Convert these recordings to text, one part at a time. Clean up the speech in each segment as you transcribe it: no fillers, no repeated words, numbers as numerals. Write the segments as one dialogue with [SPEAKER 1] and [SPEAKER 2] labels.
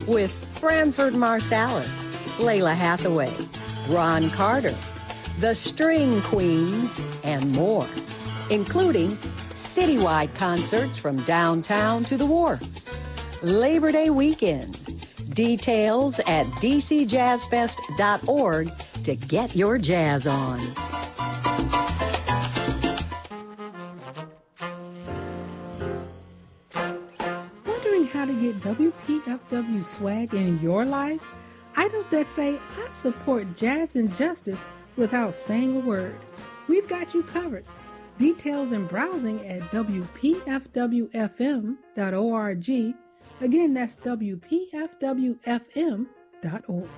[SPEAKER 1] with Branford Marsalis, Layla Hathaway, Ron Carter, the String Queens, and more, including citywide concerts from downtown to the wharf. Labor Day weekend. Details at dcjazzfest.org to get your jazz on.
[SPEAKER 2] Wondering how to get WPFW swag in your life? Items that say, I support jazz and justice without saying a word. We've got you covered. Details and browsing at WPFWFM.org. Again, that's WPFWFM.org.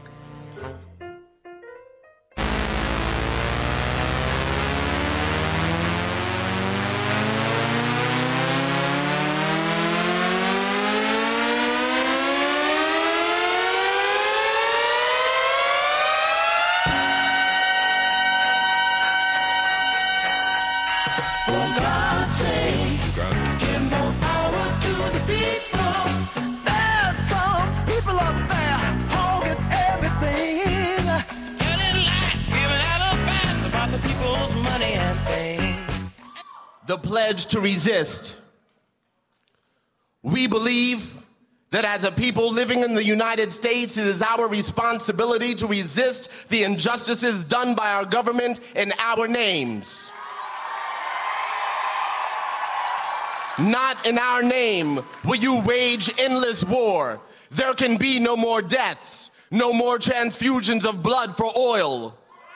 [SPEAKER 3] The pledge to resist. We believe that as a people living in the United States, it is our responsibility to resist the injustices done by our government in our names. Not in our name will you wage endless war. There can be no more deaths, no more transfusions of blood for oil.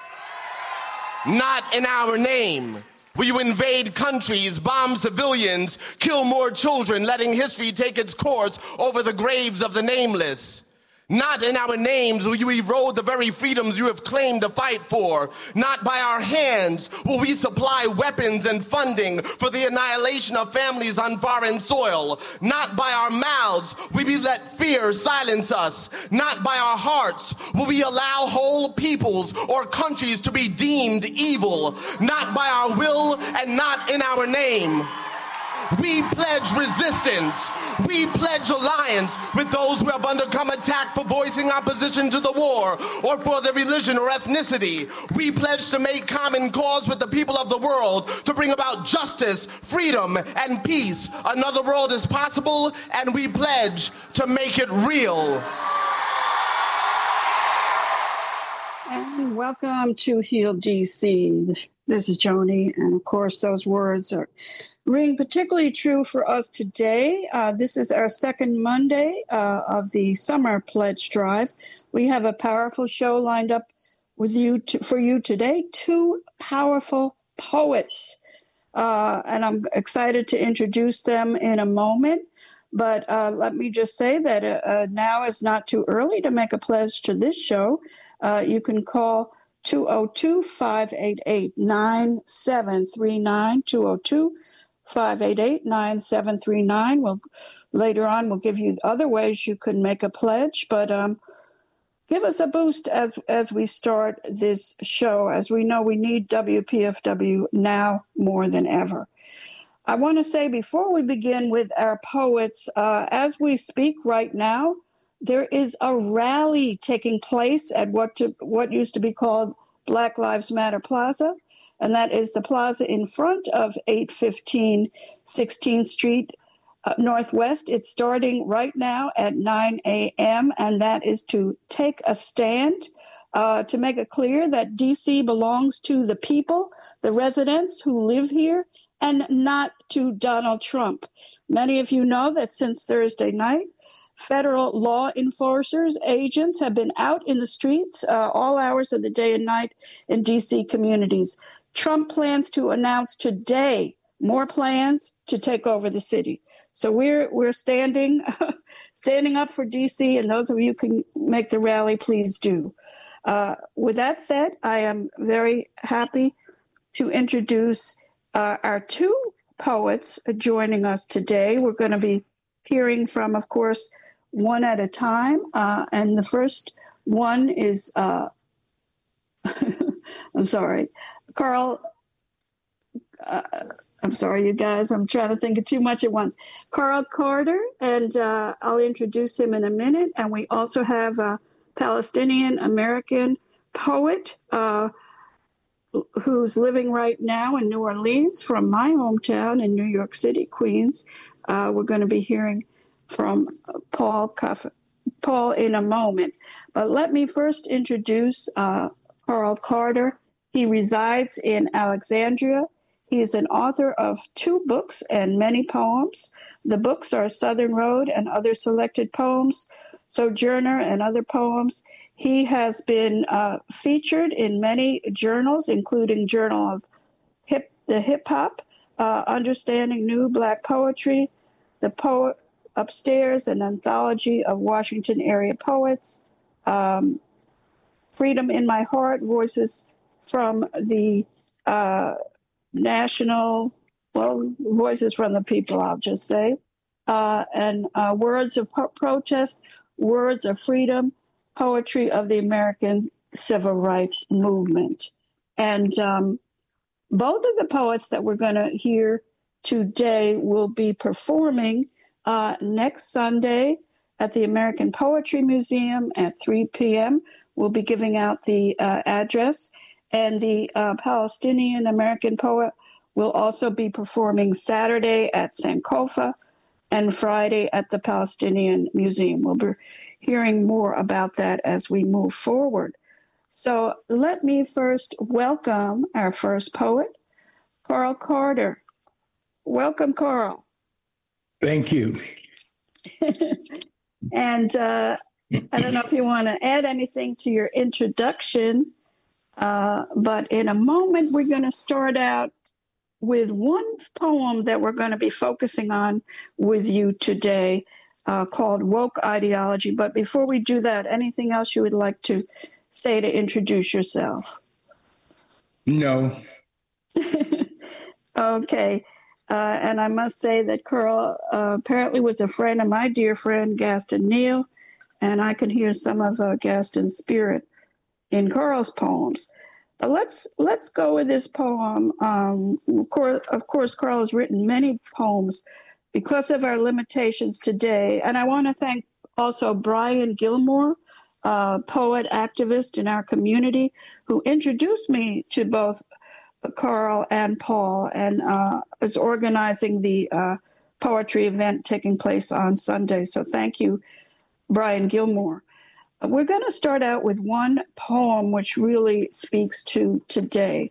[SPEAKER 3] Not in our name will you invade countries, bomb civilians, kill more children, letting history take its course over the graves of the nameless. Not in our names will you erode the very freedoms you have claimed to fight for. Not by our hands will we supply weapons and funding for the annihilation of families on foreign soil. Not by our mouths will we let fear silence us. Not by our hearts will we allow whole peoples or countries to be deemed evil. Not by our will and not in our name. We pledge resistance. We pledge alliance with those who have undergone attack for voicing opposition to the war or for their religion or ethnicity. We pledge to make common cause with the people of the world to bring about justice, freedom, and peace. Another world is possible, and we pledge to make it real.
[SPEAKER 4] And welcome to Heal DC. This is Joni, and of course those words ring particularly true for us today. This is our second Monday of the Summer Pledge Drive. We have a powerful show lined up with you for you today. Two powerful poets, and I'm excited to introduce them in a moment. But let me just say that now is not too early to make a pledge to this show. You can call 202-588-9739, 202-588-9739. Well, later on, we'll give you other ways you can make a pledge, but give us a boost as we start this show. As we know, we need WPFW now more than ever. I want to say before we begin with our poets, as we speak right now, there is a rally taking place at what used to be called Black Lives Matter Plaza, and that is the plaza in front of 815 16th Street Northwest. It's starting right now at 9 a.m., and that is to take a stand to make it clear that D.C. belongs to the people, the residents who live here, and not to Donald Trump. Many of you know that since Thursday night, federal law enforcers, agents have been out in the streets all hours of the day and night in D.C. communities. Trump plans to announce today more plans to take over the city. So we're standing up for D.C., and those of you who can make the rally, please do. With that said, I am very happy to introduce our two poets joining us today. We're going to be hearing from, of course, one at a time. And the first one is, I'm sorry, Carl I'm sorry, you guys. I'm trying to think of too much at once. Carl Carter, and I'll introduce him in a minute. And we also have a Palestinian American poet who's living right now in New Orleans from my hometown in New York City, Queens. We're going to be hearing from Paul in a moment. But let me first introduce Carl Carter. He resides in Alexandria. He is an author of 2 books and many poems. The books are Southern Road and Other Selected Poems, Sojourner and Other Poems. He has been featured in many journals, including Journal of the Hip Hop, Understanding New Black Poetry, The Poet Upstairs, an anthology of Washington area poets, Freedom in My Heart, Voices from the Voices from the People, I'll just say, and Words of Protest, Words of Freedom, Poetry of the American Civil Rights Movement. And both of the poets that we're going to hear today will be performing next Sunday at the American Poetry Museum at 3 p.m. We'll be giving out the address. And the Palestinian American poet will also be performing Saturday at Sankofa and Friday at the Palestinian Museum. We'll be hearing more about that as we move forward. So let me first welcome our first poet, Carl Carter. Welcome, Carl.
[SPEAKER 5] Thank you.
[SPEAKER 4] And I don't know if you want to add anything to your introduction, but in a moment, we're going to start out with one poem that we're going to be focusing on with you today, called Woke Ideology. But before we do that, anything else you would like to say to introduce yourself?
[SPEAKER 5] No.
[SPEAKER 4] Okay. And I must say that Carl apparently was a friend of my dear friend, Gaston Neal, and I can hear some of Gaston's spirit in Carl's poems. But let's go with this poem. Of course, Carl has written many poems because of our limitations today. And I want to thank also Brian Gilmore, poet activist in our community, who introduced me to both Carl and Paul, and is organizing the poetry event taking place on Sunday. So thank you, Brian Gilmore. We're going to start out with one poem which really speaks to today.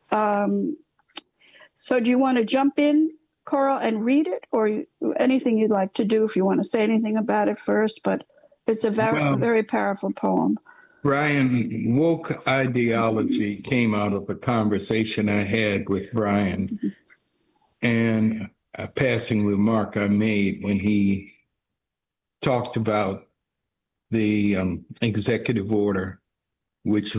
[SPEAKER 4] So do you want to jump in, Carl, and read it, or anything you'd like to do if you want to say anything about it first? But it's a very powerful poem.
[SPEAKER 5] Brian, woke ideology came out of a conversation I had with Brian and a passing remark I made when he talked about the executive order, which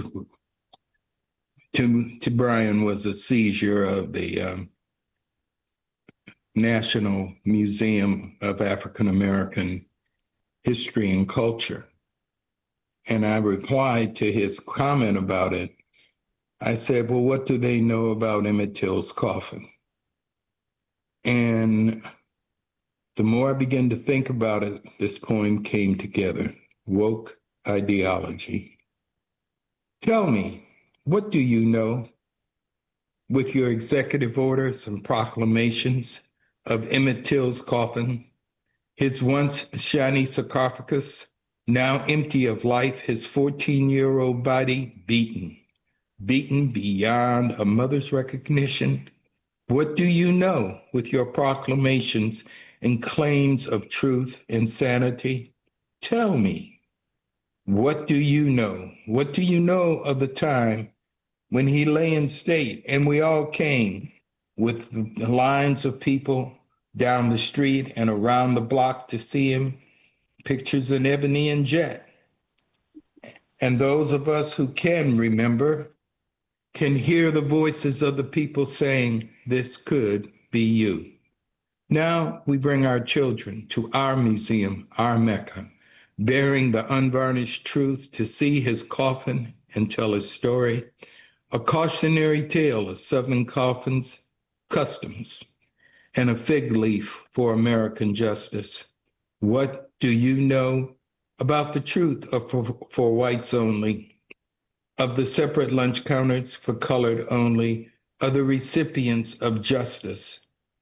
[SPEAKER 5] to Brian was a seizure of the National Museum of African American History and Culture. And I replied to his comment about it. I said, well, what do they know about Emmett Till's coffin? And the more I began to think about it, this poem came together. Woke ideology. Tell me, what do you know with your executive orders and proclamations of Emmett Till's coffin, his once shiny sarcophagus, now empty of life, his 14-year-old body beaten beyond a mother's recognition? What do you know with your proclamations and claims of truth and sanity? Tell me. What do you know? What do you know of the time when he lay in state and we all came with lines of people down the street and around the block to see him, pictures in ebony and jet? And those of us who can remember can hear the voices of the people saying, this could be you. Now we bring our children to our museum, our Mecca, bearing the unvarnished truth to see his coffin and tell his story, a cautionary tale of Southern coffins customs, and a fig leaf for American justice. What do you know about the truth for whites only, of the separate lunch counters for colored only, of the recipients of justice,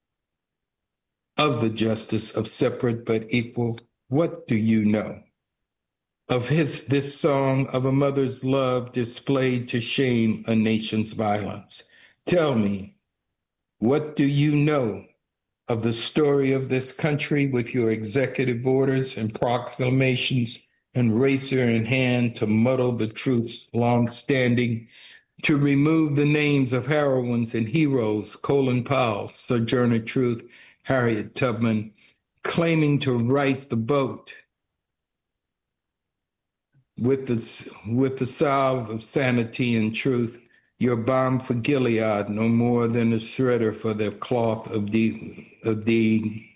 [SPEAKER 5] of the justice of separate but equal? What do you know of this song of a mother's love displayed to shame a nation's violence? Tell me, what do you know of the story of this country with your executive orders and proclamations and razor in hand to muddle the truths long standing, to remove the names of heroines and heroes, Colin Powell, Sojourner Truth, Harriet Tubman, claiming to right the boat with the salve of sanity and truth, your balm for Gilead, no more than a shredder for the cloth of DEI.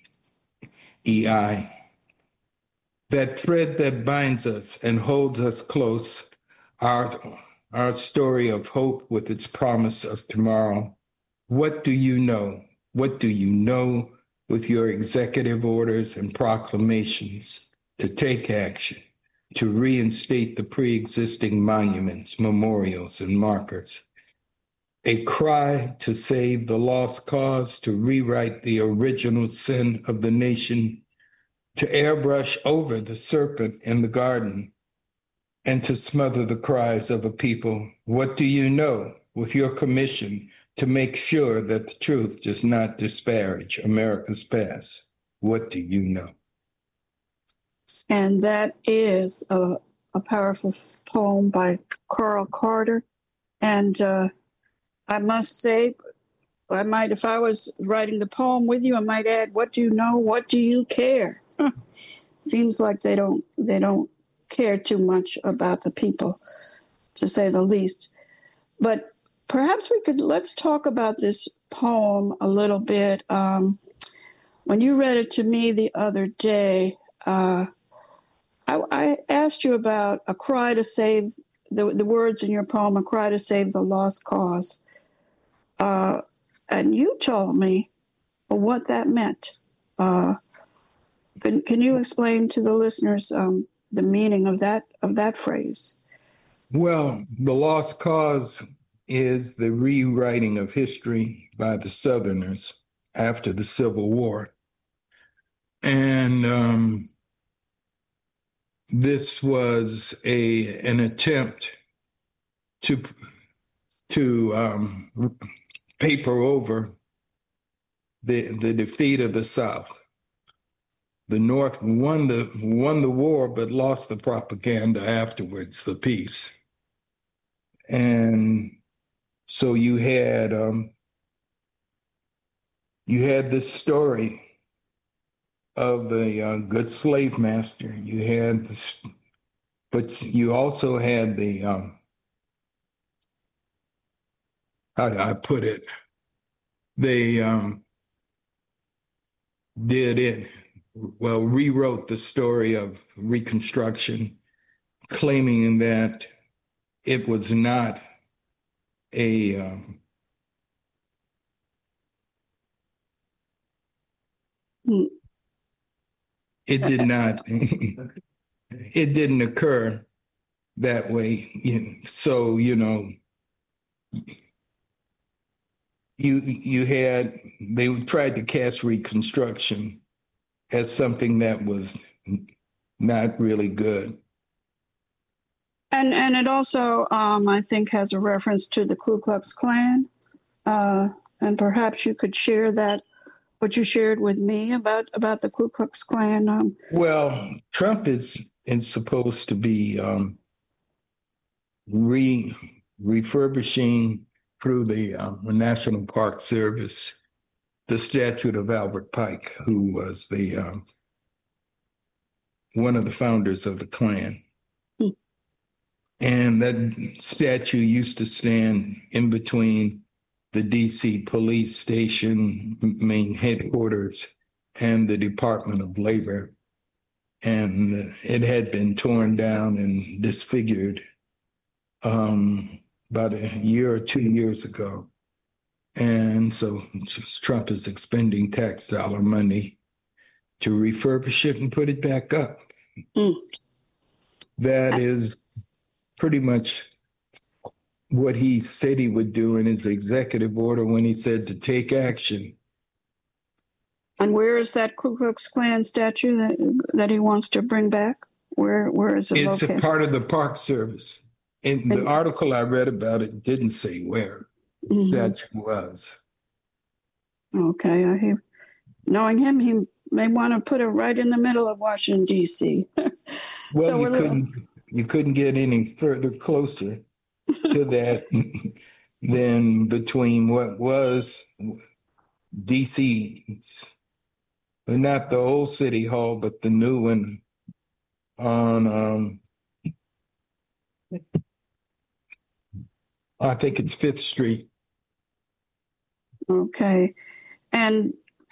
[SPEAKER 5] That thread that binds us and holds us close, our story of hope with its promise of tomorrow. What do you know? What do you know with your executive orders and proclamations to take action, to reinstate the pre-existing monuments, memorials, and markers? A cry to save the lost cause, to rewrite the original sin of the nation, to airbrush over the serpent in the garden, and to smother the cries of a people. What do you know with your commission to make sure that the truth does not disparage America's past? What do you know?
[SPEAKER 4] And that is a powerful poem by Carl Carter. And I must say, if I was writing the poem with you, I might add, what do you know? What do you care? Seems like they don't care too much about the people, to say the least. But perhaps let's talk about this poem a little bit. When you read it to me the other day, I asked you about a cry to save, the words in your poem, a cry to save the lost cause. And you told me what that meant. Can you explain to the listeners the meaning of that phrase?
[SPEAKER 5] Well, the lost cause is the rewriting of history by the Southerners after the Civil War. And this was an attempt to paper over the defeat of the South. The North won the war, but lost the propaganda afterwards, the peace. And so you had this story of the good slave master. You had this, but you also had the how do I put it? They rewrote the story of Reconstruction, claiming that it was not a it didn't occur that way. So, they tried to cast Reconstruction as something that was not really good.
[SPEAKER 4] And it also, I think, has a reference to the Ku Klux Klan. And perhaps you could share that, what you shared with me about the Ku Klux Klan.
[SPEAKER 5] Well, Trump is supposed to be refurbishing through the National Park Service the statue of Albert Pike, who was the one of the founders of the Klan. And that statue used to stand in between the DC police station, main headquarters, and the Department of Labor. And it had been torn down and disfigured about a year or 2 years ago. And so Trump is expending tax dollar money to refurbish it and put it back up. That is pretty much what he said he would do in his executive order when he said to take action.
[SPEAKER 4] And where is that Ku Klux Klan statue that he wants to bring back? Where is it located?
[SPEAKER 5] It's a part of the Park Service. In the article I read about it didn't say where the statue was.
[SPEAKER 4] Okay. Knowing him, he may want to put it right in the middle of Washington, D.C.
[SPEAKER 5] Well,
[SPEAKER 4] so
[SPEAKER 5] you couldn't get any further closer to that than between what was D.C., but not the old City Hall, but the new one on, I think it's 5th Street.
[SPEAKER 4] Okay. And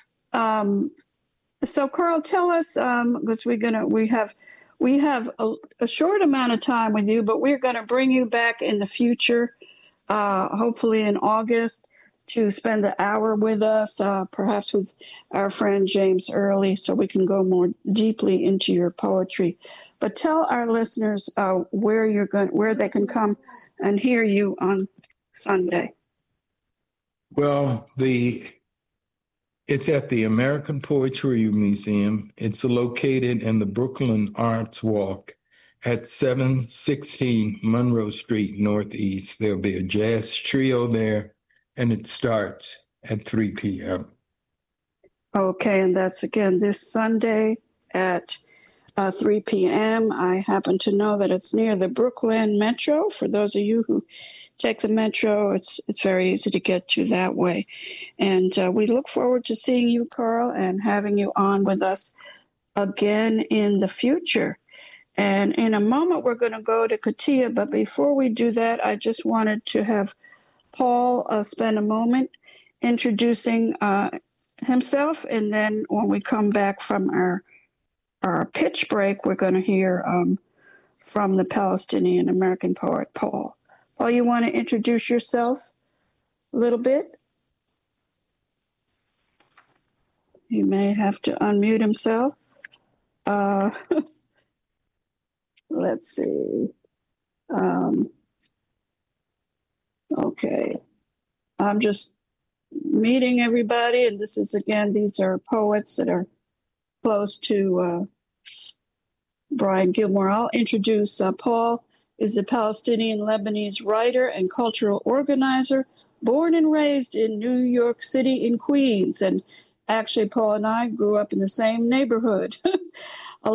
[SPEAKER 4] so, Carl, tell us, because we have a short amount of time with you, but we're going to bring you back in the future, hopefully in August, to spend the hour with us, perhaps with our friend James Early, so we can go more deeply into your poetry. But tell our listeners where they can come and hear you on Sunday.
[SPEAKER 5] Well, it's at the American Poetry Museum. It's located in the Brooklyn Arts Walk at 716 Monroe Street Northeast. There'll be a jazz trio there, and it starts at 3 p.m.
[SPEAKER 4] Okay, and that's again this Sunday at 3 p.m. I happen to know that it's near the Brooklyn Metro. For those of you who take the Metro, it's very easy to get to that way. And we look forward to seeing you, Carl, and having you on with us again in the future. And in a moment, we're going to go to Katia. But before we do that, I just wanted to have Paul spend a moment introducing himself. And then when we come back from our pitch break, we're going to hear from the Palestinian American poet, Paul. Paul, you want to introduce yourself a little bit? He may have to unmute himself. Let's see. Okay. I'm just meeting everybody, and this is, again, these are poets that are close to Brian Gilmore. I'll introduce Paul is a Palestinian Lebanese writer and cultural organizer, born and raised in New York City in Queens. And actually, Paul and I grew up in the same neighborhood. A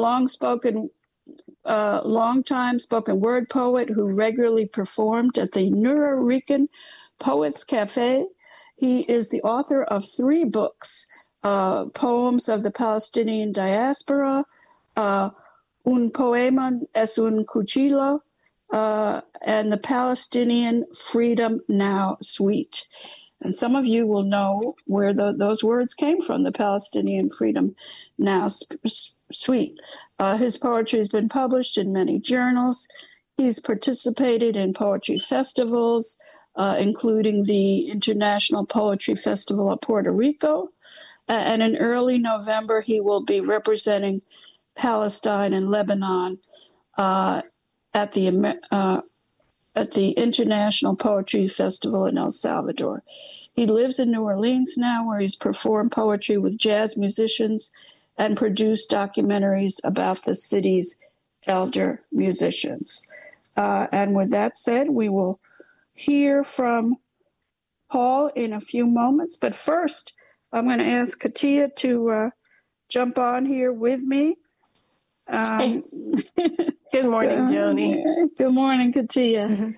[SPEAKER 4] long-time spoken word poet who regularly performed at the Nuyorican Poets Cafe. He is the author of 3 books, Poems of the Palestinian Diaspora, Un Poema es un Cuchillo, and the Palestinian Freedom Now Suite. And some of you will know where those words came from, the Palestinian Freedom Now Suite. His poetry has been published in many journals. He's participated in poetry festivals, including the International Poetry Festival of Puerto Rico. And in early November, he will be representing Palestine and Lebanon at the International Poetry Festival in El Salvador. He lives in New Orleans now, where he's performed poetry with jazz musicians and produced documentaries about the city's elder musicians. And with that said, we will hear from Paul in a few moments. But first, I'm going to ask Katia to jump on here with me.
[SPEAKER 6] Good morning, Joni.
[SPEAKER 4] Good morning, Katia.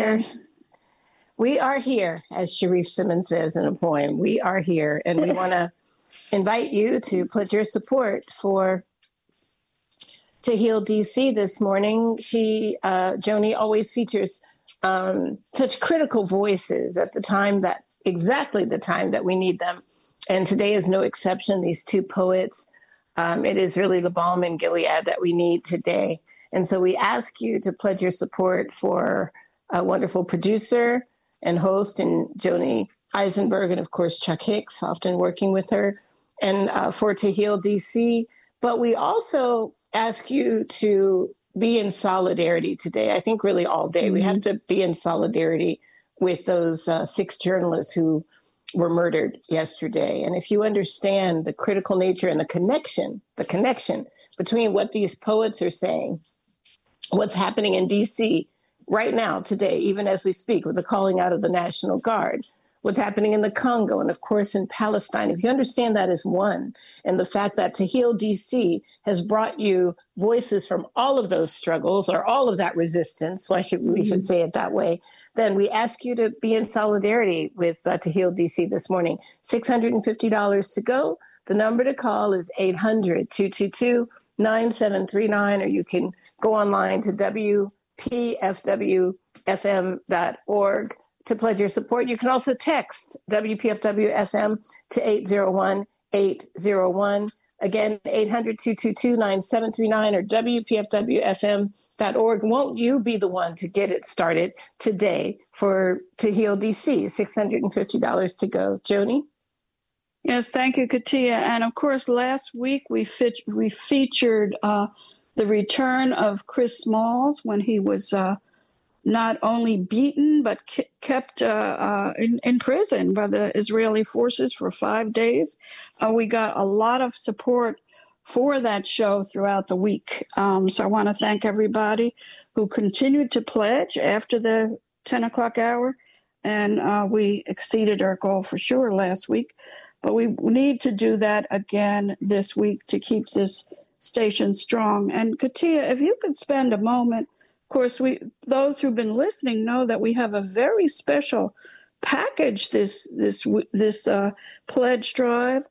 [SPEAKER 6] We are here, as Sharif Simmons says in a poem. We are here, and we want to invite you to pledge your support to Heal DC this morning. Joni always features such critical voices at exactly the time that we need them. And today is no exception. These 2 poets, it is really the balm in Gilead that we need today. And so we ask you to pledge your support for a wonderful producer and host in Joni Eisenberg, and of course, Chuck Hicks, often working with her, and for To Heal DC. But we also ask you to be in solidarity today. I think really all day. We have to be in solidarity with those 6 journalists who were murdered yesterday. And if you understand the critical nature and the connection between what these poets are saying, what's happening in DC right now, today, even as we speak, with the calling out of the National Guard, what's happening in the Congo, and of course in Palestine, if you understand that as one, and the fact that To Heal DC has brought you voices from all of those struggles or all of that resistance, we should say it that way, then we ask you to be in solidarity with To Heal DC this morning. $650 to go. The number to call is 800-222-9739, or you can go online to WPFWFM.org to pledge your support. You can also text WPFW-FM to 801-801. Again, 800-222-9739 or WPFWFM.org. Won't you be the one to get it started today for To Heal DC? $650 to go. Joni?
[SPEAKER 4] Yes, thank you, Katia. And of course, last week we featured the return of Chris Smalls when he was not only beaten, but kept in prison by the Israeli forces for 5 days. We got a lot of support for that show throughout the week. So I want to thank everybody who continued to pledge after the 10 o'clock hour. And we exceeded our goal for sure last week. But we need to do that again this week to keep this station strong. And Katia, if you could spend a moment. Of course, those who've been listening know that we have a very special package this pledge drive,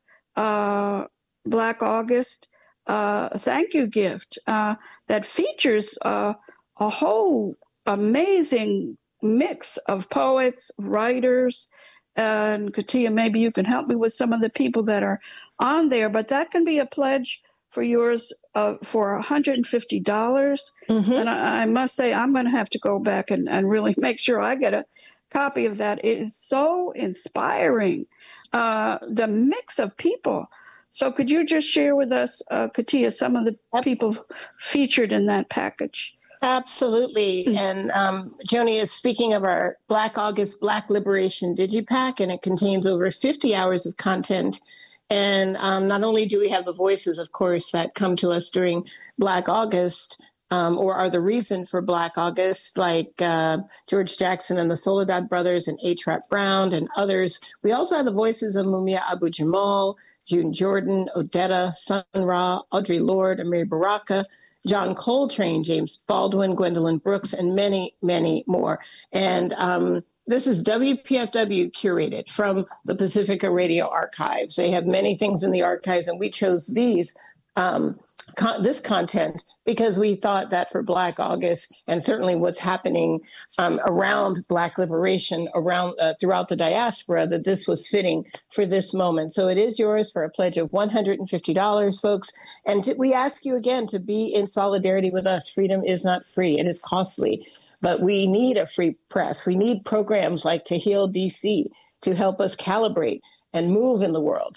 [SPEAKER 4] Black August thank you gift that features a whole amazing mix of poets, writers, and Katia, maybe you can help me with some of the people that are on there, but that can be a pledge for yours for $150. And I must say, I'm going to have to go back and really make sure I get a copy of that. It is so inspiring, the mix of people. So could you just share with us, Katia, some of the people featured in that package?
[SPEAKER 6] Absolutely. And Joni is speaking of our Black August Black Liberation Digipack, and it contains over 50 hours of content. And not only do we have the voices, of course, that come to us during Black August, or are the reason for Black August, like George Jackson and the Soledad Brothers and A-Trap Brown and others. We also have the voices of Mumia Abu-Jamal, June Jordan, Odetta, Sun Ra, Audre Lorde, Amiri Baraka, John Coltrane, James Baldwin, Gwendolyn Brooks, and many, many more. And this is WPFW curated from the Pacifica Radio Archives. They have many things in the archives, and we chose these this content because we thought that for Black August, and certainly what's happening around Black liberation around throughout the diaspora, that this was fitting for this moment. So it is yours for a pledge of $150, folks. And we ask you again to be in solidarity with us. Freedom is not free. It is costly. But we need a free press. We need programs like To Heal DC to help us calibrate and move in the world.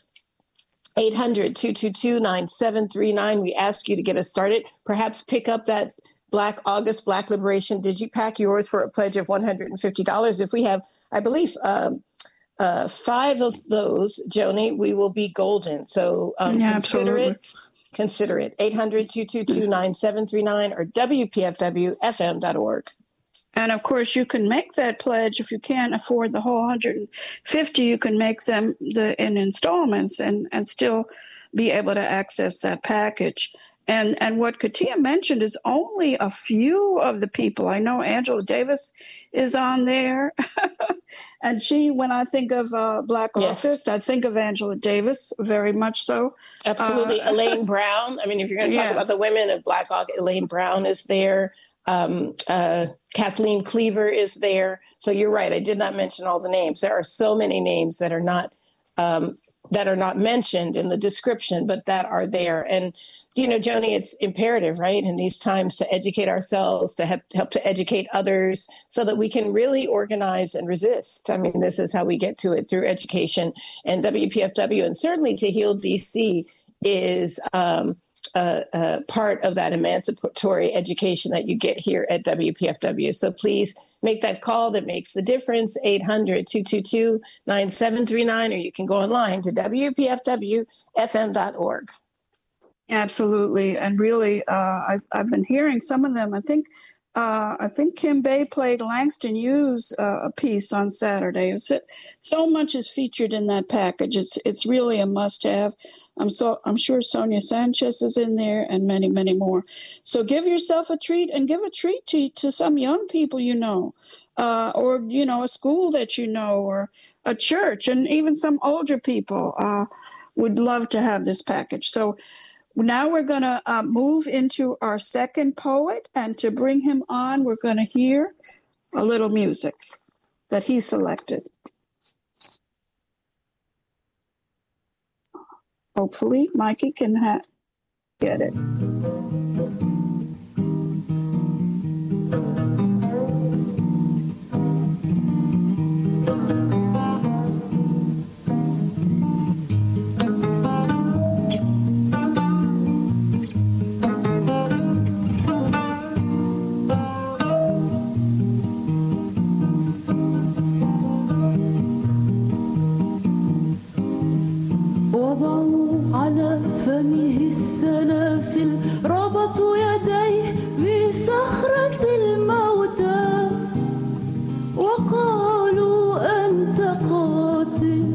[SPEAKER 6] 800-222-9739. We ask you to get us started. Perhaps pick up that Black August Black Liberation Digipack, yours for a pledge of $150. If we have, I believe, 5 of those, Joni, we will be golden. So consider it. Consider it. 800-222-9739 or WPFWFM.org.
[SPEAKER 4] And of course, you can make that pledge. If you can't afford the whole 150, you can make them in installments and still be able to access that package. And what Katia mentioned is only a few of the people. I know Angela Davis is on there. And when I think of Black August, I think of Angela Davis, very much so.
[SPEAKER 6] Absolutely. Elaine Brown. I mean, if you're going to talk about the women of Black August, Elaine Brown is there. Kathleen Cleaver is there. So you're right. I did not mention all the names. There are so many names that are not mentioned in the description, but that are there. And Joni, it's imperative, right, in these times to educate ourselves, to help to educate others so that we can really organize and resist. I mean, this is how we get to it, through education. And WPFW, and certainly To Heal DC, is part of that emancipatory education that you get here at WPFW. So please make that call that makes the difference, 800-222-9739, or you can go online to WPFWFM.org.
[SPEAKER 4] Absolutely. And really, I've been hearing some of them. I think Kim Bay played Langston Hughes' a piece on Saturday. So much is featured in that package. It's really a must-have. I'm sure Sonia Sanchez is in there, and many, many more. So give yourself a treat, and give a treat to some young people or a school that or a church, and even some older people would love to have this package. So now we're going to move into our second poet, and to bring him on, we're going to hear a little music that he selected. Hopefully, Mikey can get it.
[SPEAKER 7] على فمه السلاسل ربطوا يديه بصخرة الموتى وقالوا أنت قاتل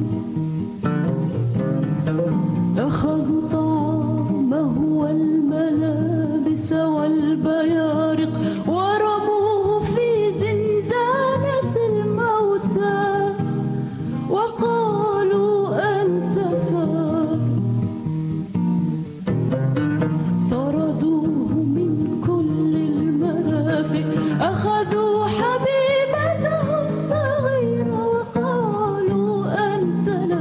[SPEAKER 7] أخذوا طعامه والملابس والبيارق ورموه في زنزانة الموتى وقالوا أنت ساق طردوه من كل المرافق أخذوا حبيبته الصغيرة وقالوا أنت لا.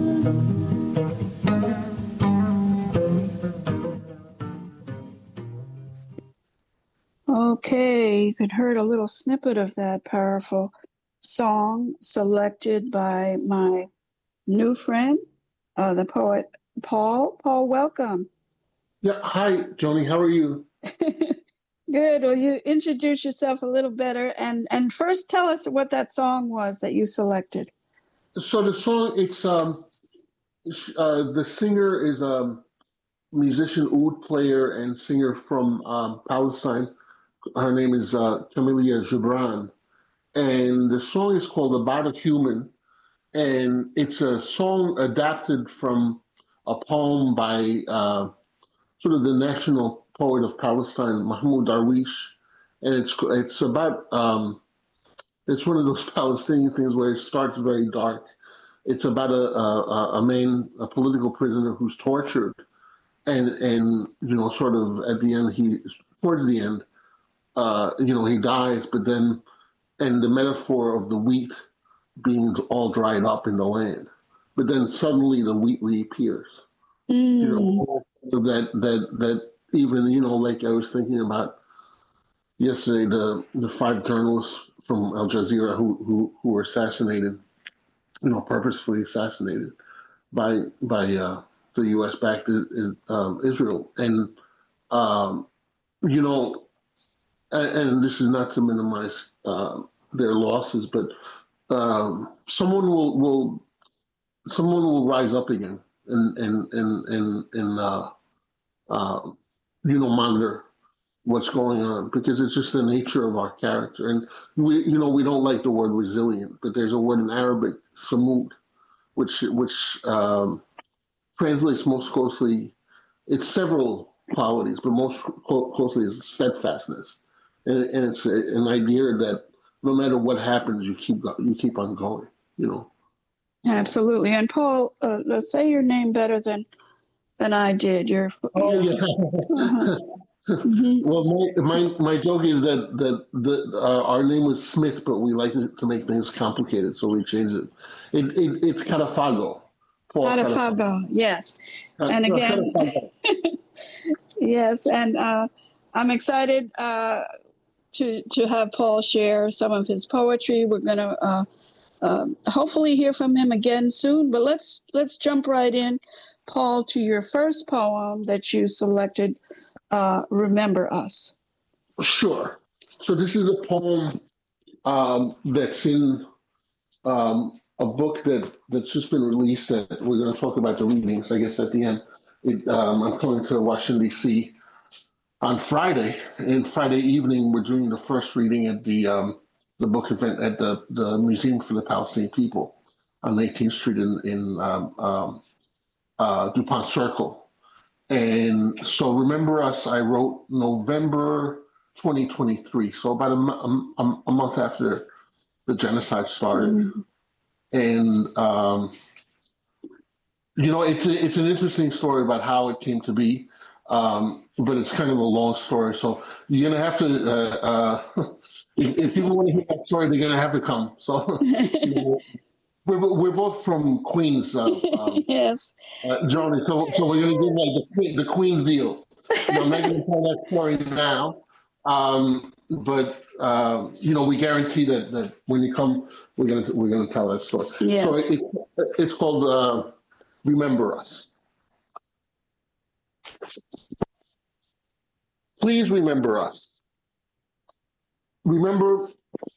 [SPEAKER 4] Okay, you could heard a little snippet of that powerful song selected by my new friend, the poet Paul. Paul, welcome.
[SPEAKER 8] Yeah, hi, Joni. How are you?
[SPEAKER 4] Good. Will you introduce yourself a little better, and first tell us what that song was that you selected?
[SPEAKER 8] So the song, it's the singer is a musician, oud player, and singer from Palestine. Her name is Camelia Gibran, and the song is called "About a Human," and it's a song adapted from a poem by sort of the national poet of Palestine, Mahmoud Darwish, and it's about it's one of those Palestinian things where it starts very dark. It's about a man, a political prisoner who's tortured, and sort of at the end, towards the end, he dies, but then, and the metaphor of the wheat being all dried up in the land, but then suddenly the wheat reappears. That even, like I was thinking about yesterday, the 5 journalists from Al Jazeera who were assassinated, purposefully assassinated by the U.S. backed Israel, and and this is not to minimize their losses, but someone will rise up again and monitor what's going on, because it's just the nature of our character. And we don't like the word resilient, but there's a word in Arabic, samud, which translates most closely. It's several qualities, but most closely is steadfastness, and it's an idea that no matter what happens, you keep on going.
[SPEAKER 4] Absolutely. And Paul, say your name better than I did.
[SPEAKER 8] Yeah. Well, my joke is that our name was Smith, but we like to make things complicated, so we changed it. It's Carafago, Paul
[SPEAKER 4] Cadafago, yes. And again, yes, and I'm excited to have Paul share some of his poetry. We're going to hopefully hear from him again soon, but let's jump right in, Paul, to your first poem that you selected, Remember Us.
[SPEAKER 8] Sure. So this is a poem that's in a book that's just been released that we're going to talk about the readings, I guess, at the end. I'm coming to Washington, D.C. on Friday, and Friday evening we're doing the first reading at the book event at the Museum for the Palestinian People on 18th Street in DuPont Circle. And so Remember Us, I wrote November 2023, so about a month after the genocide started. Mm-hmm. And, it's an interesting story about how it came to be, but it's kind of a long story. So you're going to have to, if people want to hear that story, they're going to have to come. So we're both from Queens,
[SPEAKER 4] yes,
[SPEAKER 8] Joni. So we're going to give like the Queens deal. I'm not going to tell that story now, but we guarantee that when you come, we're going to tell that story.
[SPEAKER 4] Yes.
[SPEAKER 8] So it's called Remember Us. Please remember us. Remember,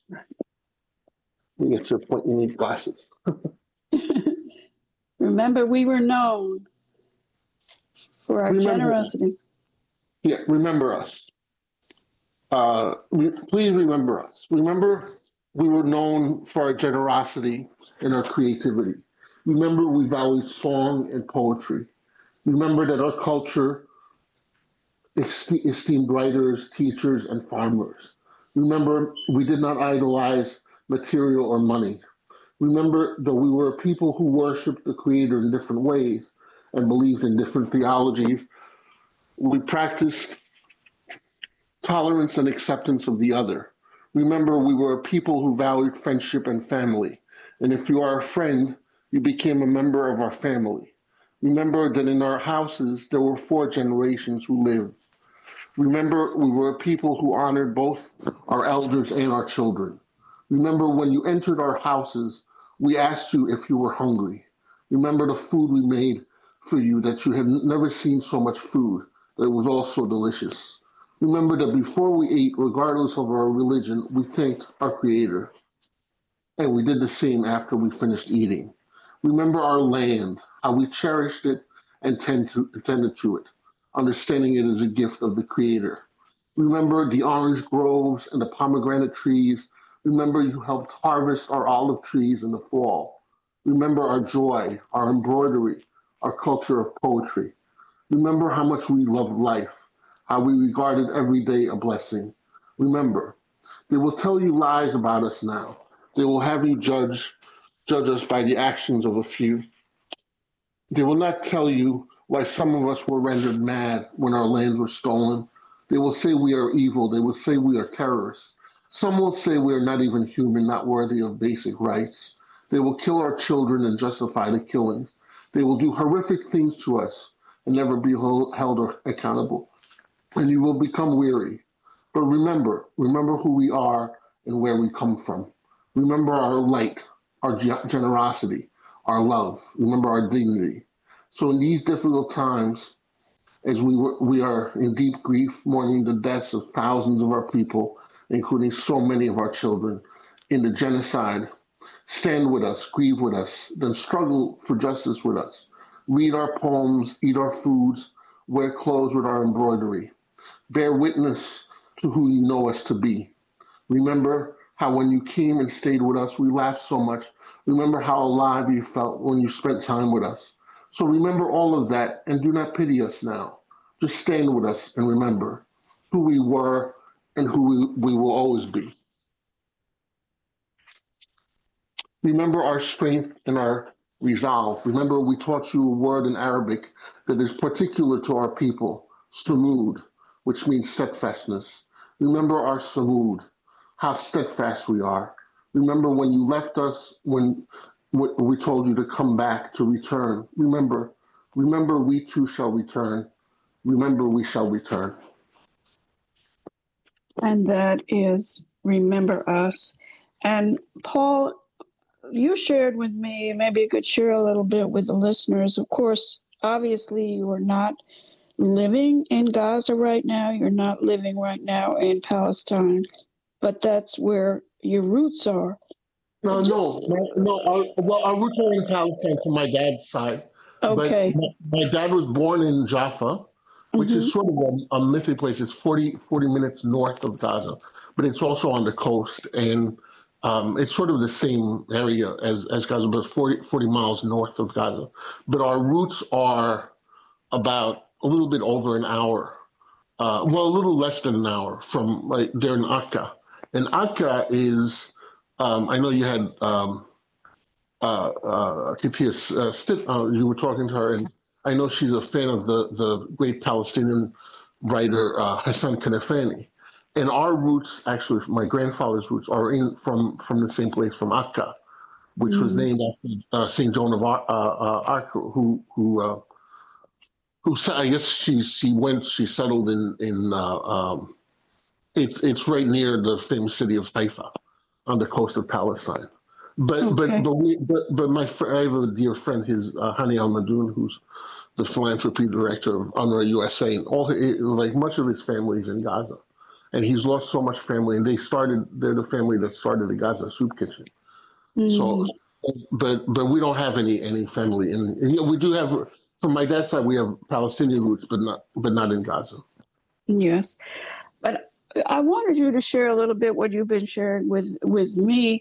[SPEAKER 8] we get to a point you need glasses.
[SPEAKER 4] Remember, we were known for our generosity.
[SPEAKER 8] Yeah, remember us. Please remember us. Remember, we were known for our generosity and our creativity. Remember, we valued song and poetry. Remember that our culture esteemed writers, teachers, and farmers. Remember, we did not idolize material or money. Remember that we were a people who worshiped the Creator in different ways and believed in different theologies. We practiced tolerance and acceptance of the other. Remember, we were a people who valued friendship and family. And if you are a friend, you became a member of our family. Remember that in our houses, there were 4 generations who lived. Remember, we were a people who honored both our elders and our children. Remember, when you entered our houses, we asked you if you were hungry. Remember the food we made for you, that you had never seen so much food, that it was all so delicious. Remember that before we ate, regardless of our religion, we thanked our Creator. And we did the same after we finished eating. Remember our land, how we cherished it and tended to it, understanding it as a gift of the Creator. Remember the orange groves and the pomegranate trees. Remember you helped harvest our olive trees in the fall. Remember our joy, our embroidery, our culture of poetry. Remember how much we loved life, how we regarded every day a blessing. Remember, they will tell you lies about us now. They will have you judge us by the actions of a few. They will not tell you why some of us were rendered mad when our lands were stolen. They will say we are evil. They will say we are terrorists. Some will say we are not even human, not worthy of basic rights. They will kill our children and justify the killings. They will do horrific things to us and never be held accountable. And you will become weary. But remember who we are and where we come from. Remember our light, our generosity, our love. Remember our dignity. So in these difficult times, as we are in deep grief, mourning the deaths of thousands of our people, including so many of our children, in the genocide, stand with us, grieve with us, then struggle for justice with us. Read our poems, eat our foods, wear clothes with our embroidery. Bear witness to who you know us to be. Remember how when you came and stayed with us, we laughed so much. Remember how alive you felt when you spent time with us. So remember all of that and do not pity us now. Just stand with us and remember who we were and who we will always be. Remember our strength and our resolve. Remember we taught you a word in Arabic that is particular to our people, sumud, which means steadfastness. Remember our samud, how steadfast we are. Remember when you left us, when we told you to come back, to return. Remember, we too shall return. Remember, we shall return.
[SPEAKER 4] And that is Remember Us. And Paul, you shared with me, maybe you could share a little bit with the listeners. Of course, obviously, you are not living in Gaza right now. You're not living right now in Palestine, but that's where your roots are.
[SPEAKER 8] No. Our roots are in Palestine from my dad's side.
[SPEAKER 4] Okay.
[SPEAKER 8] But my dad was born in Jaffa, which is sort of a mythic place. It's 40 minutes north of Gaza, but it's also on the coast. And it's sort of the same area as Gaza, but 40 miles north of Gaza. But our roots are about a little bit over an hour, a little less than an hour from they're in Akka. And Akka is, I know you had Katia you were talking to her, and I know she's a fan of the great Palestinian writer Hassan Kanafani. And our roots, actually, my grandfather's roots, are from the same place, from Akka, which was named after Saint Joan of Arc, who I guess she settled in it's right near the famous city of Haifa, on the coast of Palestine. But I have a dear friend, his Hani Al Madoun, who's the philanthropy director of UNRWA USA, and much of his family is in Gaza, and he's lost so much family. And they're the family that started the Gaza Soup Kitchen. So, but we don't have any family we do have, from my dad's side, we have Palestinian roots, but not in Gaza.
[SPEAKER 4] Yes, but I wanted you to share a little bit what you've been sharing with me.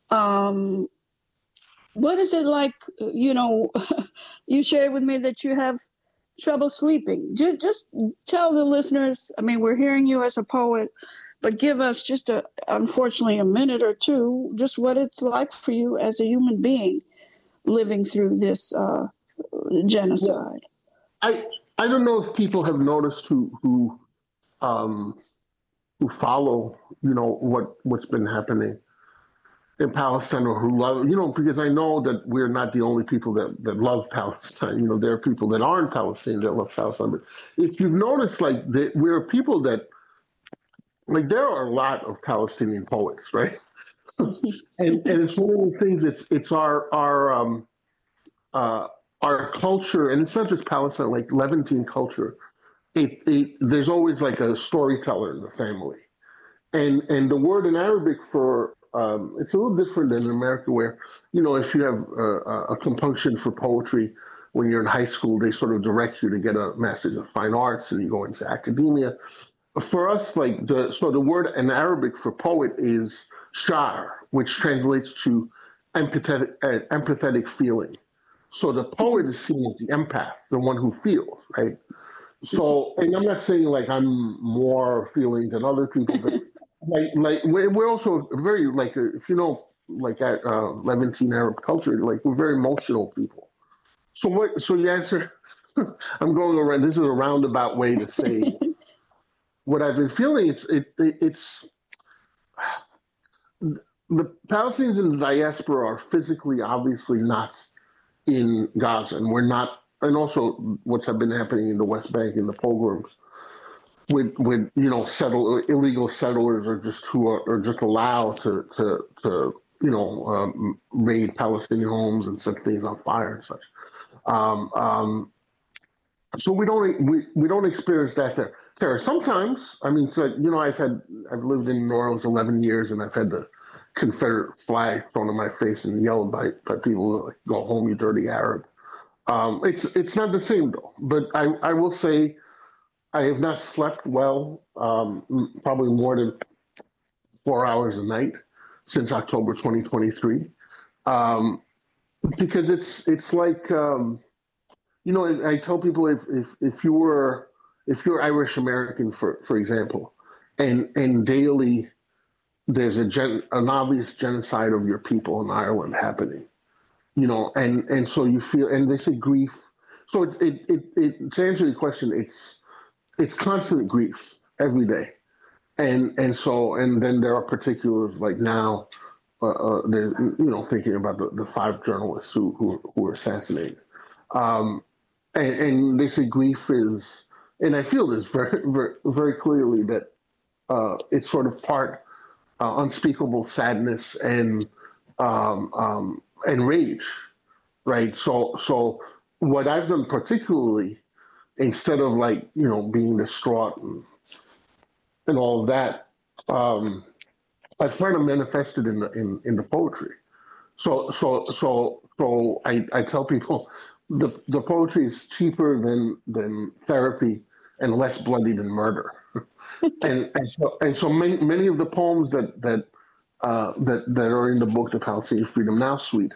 [SPEAKER 4] What is it like? You shared with me that you have trouble sleeping. Just tell the listeners. I mean, we're hearing you as a poet, but give us just unfortunately a minute or two, just what it's like for you as a human being living through this genocide.
[SPEAKER 8] I don't know if people have noticed who follow what's been happening in Palestine, or who love, because I know that we're not the only people that love Palestine. There are people that aren't Palestinian that love Palestine. But if you've noticed, we're people that, there are a lot of Palestinian poets, right? and it's one of the things. It's our culture, and it's not just Palestine. Like Levantine culture, there's always like a storyteller in the family, and the word in Arabic for it's a little different than in America, where if you have a compunction for poetry when you're in high school, they sort of direct you to get a master's of fine arts and you go into academia. For us, the word in Arabic for poet is sha'ar, which translates to empathetic feeling. So the poet is seen as the empath, the one who feels, right? So, and I'm not saying I'm more feeling than other people, but we're also very if at Levantine Arab culture, we're very emotional people. So you answer, I'm going around. This is a roundabout way to say what I've been feeling. It's the Palestinians in the diaspora are physically, obviously not in Gaza, and we're not, and also what's been happening in the West Bank in the pogroms with illegal settlers, or just who are just allowed to raid Palestinian homes and set things on fire and such. So we don't experience that terror. Sometimes, I've lived in New Orleans 11 years, and I've had the Confederate flag thrown in my face and yelled by people, "Go home, you dirty Arab." It's not the same though. But I will say, I have not slept well, probably more than 4 hours a night since October 2023, because it's like, I tell people, if you're Irish American, for example, and daily there's an obvious genocide of your people in Ireland happening, and so you feel, and they say grief. So it to answer your question, it's constant grief every day. And then there are particulars like now, thinking about the 5 journalists who were assassinated. And they say grief is, and I feel this very, very, very clearly, that it's sort of part unspeakable sadness and rage, right? So what I've done particularly, instead of being distraught and all of that, I try to manifest it in the poetry. So I tell people the poetry is cheaper than therapy and less bloody than murder. and so many of the poems that are in the book, the Palestinian Freedom Now Suite,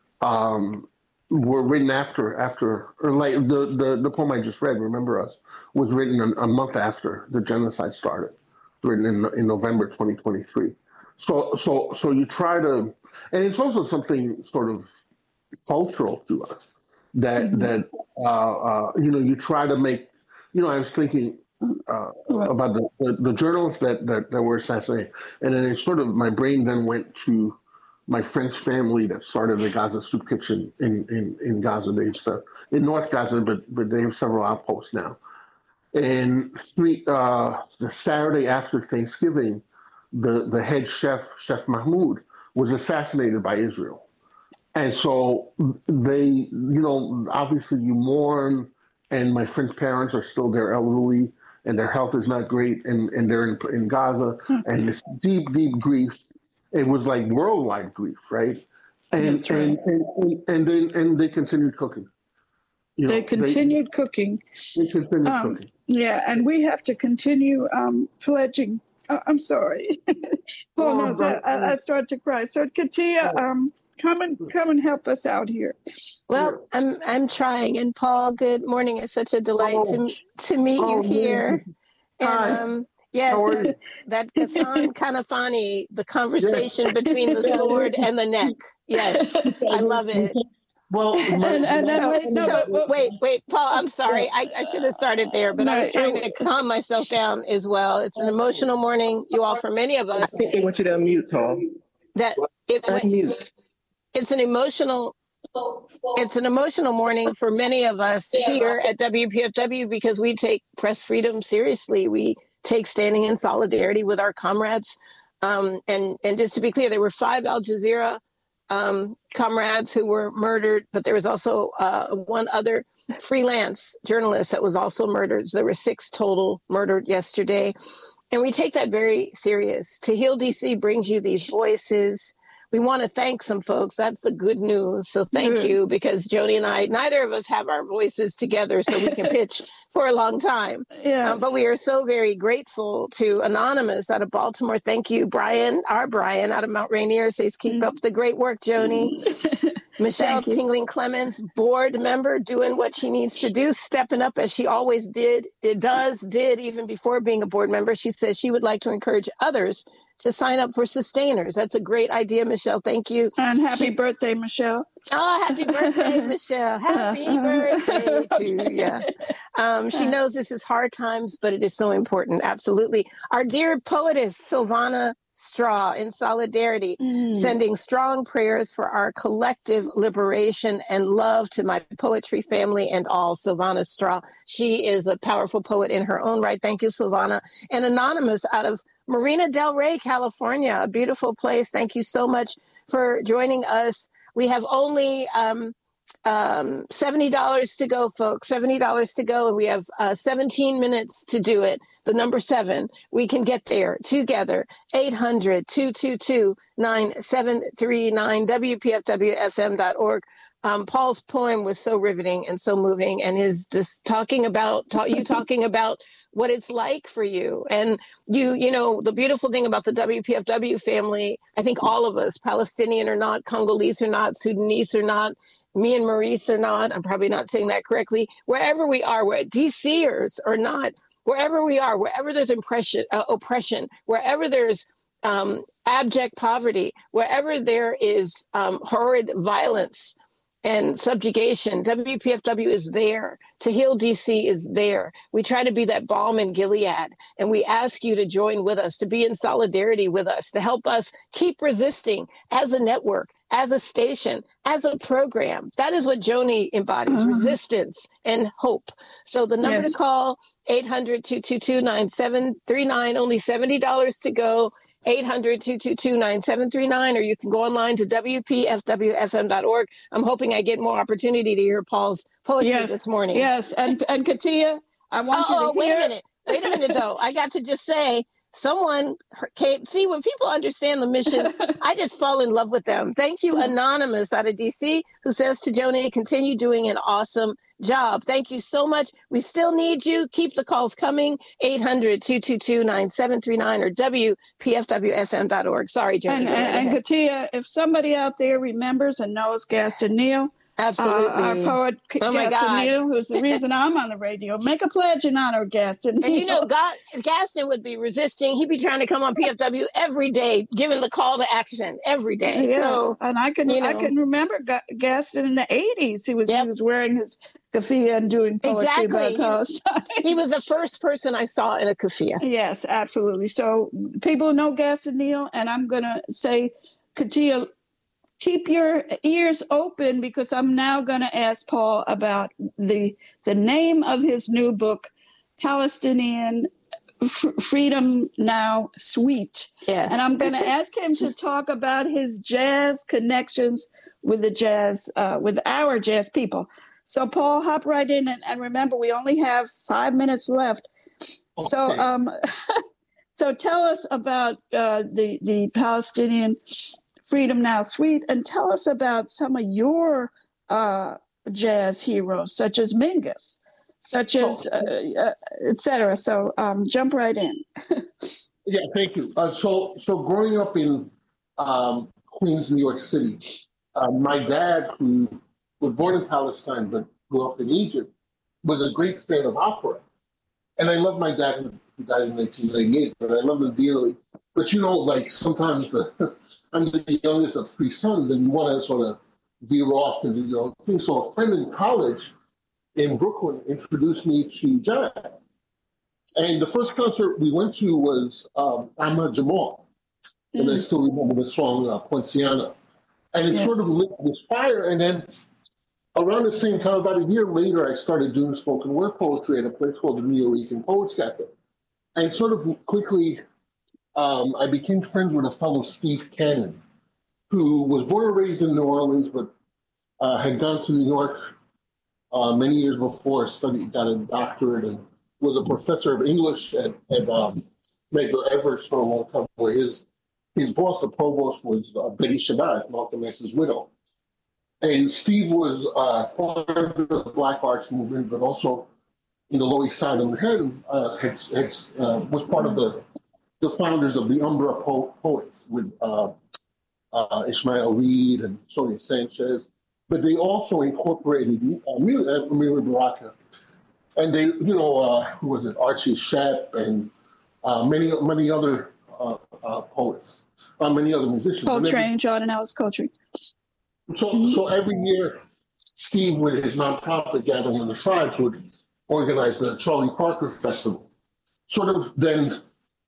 [SPEAKER 8] were written after or like the poem I just read, Remember Us, was written a month after the genocide started, written in November 2023. So you try to, and it's also something sort of cultural to us that you try to make. I was thinking about the journalists that were assassinated, and then my brain then went to my French family that started the Gaza Soup Kitchen in Gaza. They've in North Gaza, but they have several outposts now. And the Saturday after Thanksgiving, the head chef, Chef Mahmoud, was assassinated by Israel. And so they, obviously you mourn, and my friend's parents are still there, elderly, and their health is not great, and they're in Gaza, and this deep, deep grief. It was like worldwide grief, right? And
[SPEAKER 4] That's right.
[SPEAKER 8] And they continued cooking.
[SPEAKER 4] They continued cooking.
[SPEAKER 8] They continued cooking.
[SPEAKER 4] Yeah, and we have to continue pledging. I'm sorry. Paul knows I start to cry. So Katia, come and help us out here.
[SPEAKER 6] Well, I'm trying. And Paul, good morning. It's such a delight to meet you here. And yes, that Ghassan Kanafani, the conversation between the sword and the neck. Yes, I love it.
[SPEAKER 8] Well,
[SPEAKER 6] wait, Paul, I'm sorry. I should have started there, but I was trying to calm myself down as well. It's an emotional morning, you all, for many of us.
[SPEAKER 9] I think they want you to unmute, Paul. Unmute.
[SPEAKER 6] It's an emotional morning for many of us here at WPFW because we take press freedom seriously. We take standing in solidarity with our comrades. And just to be clear, there were 5 Al Jazeera comrades who were murdered, but there was also one other freelance journalist that was also murdered. So there were 6 total murdered yesterday. And we take that very serious. To Heal DC brings you these voices. We want to thank some folks. That's the good news. So thank you, because Joni and I, neither of us have our voices together so we can pitch for a long time.
[SPEAKER 4] Yes.
[SPEAKER 6] But we are so very grateful to Anonymous out of Baltimore. Thank you, Brian. Our Brian out of Mount Rainier says, keep up the great work, Joni. Michelle Tingling Clemens, board member, doing what she needs to do, stepping up as she always did. Did even before being a board member. She says she would like to encourage others to sign up for sustainers. That's a great idea, Michelle. Thank you.
[SPEAKER 4] And happy birthday, Michelle.
[SPEAKER 6] Oh, happy birthday, Michelle. Happy birthday to you. She knows this is hard times, but it is so important. Absolutely. Our dear poetess, Silvana Straw, in solidarity, sending strong prayers for our collective liberation and love to my poetry family and all. Silvana Straw. She is a powerful poet in her own right. Thank you, Silvana. And Anonymous out of Marina Del Rey, California, a beautiful place. Thank you so much for joining us. We have only $70 to go, folks, $70 to go. And we have 17 minutes to do it. The number 7, we can get there together. 800-222-9739, WPFWFM.org. Paul's poem was so riveting and so moving, and his just talking about what it's like for you. And you know, the beautiful thing about the WPFW family, I think all of us, Palestinian or not, Congolese or not, Sudanese or not, me and Maurice or not, I'm probably not saying that correctly, wherever we are, we're DCers or not, wherever we are, wherever there's oppression, wherever there's abject poverty, wherever there is horrid violence, and subjugation. WPFW is there. To Heal DC is there. We try to be that balm in Gilead, and we ask you to join with us, to be in solidarity with us, to help us keep resisting as a network, as a station, as a program. That is what Joni embodies, resistance and hope. So the number to call, 800-222-9739, only $70 to go. 800-222-9739, or you can go online to WPFWFM.org. I'm hoping I get more opportunity to hear Paul's poetry this morning.
[SPEAKER 4] Yes, and Katia, I want you to hear...
[SPEAKER 6] Wait a minute, though. I got to just say, someone came... See, when people understand the mission, I just fall in love with them. Thank you, Anonymous out of D.C., who says to Joni, continue doing an awesome job. Thank you so much. We still need you. Keep the calls coming. 800-222-9739 or WPFWFM.org. Sorry, Joni.
[SPEAKER 4] And Katia, if somebody out there remembers and knows Gaston Neal,
[SPEAKER 6] absolutely,
[SPEAKER 4] our poet Gaston Neal, who's the reason I'm on the radio, make a pledge in honor of Gaston.
[SPEAKER 6] And you know, Gaston would be resisting. He'd be trying to come on PFW every day, giving the call to action every day.
[SPEAKER 4] Yeah.
[SPEAKER 6] So,
[SPEAKER 4] and I can remember Gaston in the 80s. He was wearing his keffiyeh and doing poetry about Palestine.
[SPEAKER 6] He was the first person I saw in a keffiyeh.
[SPEAKER 4] Yes, absolutely. So people know Gaston Neal, and I'm going to say, Katia, keep your ears open, because I'm now going to ask Paul about the name of his new book, Palestinian Freedom Now Suite.
[SPEAKER 6] Yes.
[SPEAKER 4] And I'm going to ask him to talk about his jazz connections with the jazz, with our jazz people. So Paul, hop right in, and remember, we only have 5 minutes left. Okay. So tell us about the Palestinian Freedom Now Suite, and tell us about some of your jazz heroes, such as Mingus, such as et cetera. So jump right in.
[SPEAKER 8] Yeah, thank you. So growing up in Queens, New York City, my dad, who was born in Palestine but grew up in Egypt, was a great fan of opera. And I love my dad, who died in 1998, but I love him dearly. But like sometimes I'm the youngest of 3 sons, and you want to sort of veer off into your own thing. So a friend in college in Brooklyn introduced me to jazz. And the first concert we went to was Ahmad Jamal. And I still remember the song Poinciana. And it sort of lit this fire. And then around the same time, about a year later, I started doing spoken word poetry at a place called the Nuyorican Poets Cafe. And sort of quickly, I became friends with a fellow, Steve Cannon, who was born and raised in New Orleans, but had gone to New York many years before, got a doctorate, and was a professor of English at Medgar Evers for a long time, where his boss, the provost, was Betty Shabazz, Malcolm X's widow. And Steve was part of the Black Arts movement, but also in the Lower East Side of Manhattan, was part of the founders of the Umbra Poets with Ishmael Reed and Sonia Sanchez. But they also incorporated Amiri Baraka. And they, who was it, Archie Shepp and many other poets, many other musicians.
[SPEAKER 4] Coltrane, Jordan Ellis Coltrane.
[SPEAKER 8] So every year, Steve, with his nonprofit Gathering of the Tribes, would organize the Charlie Parker Festival. Sort of then,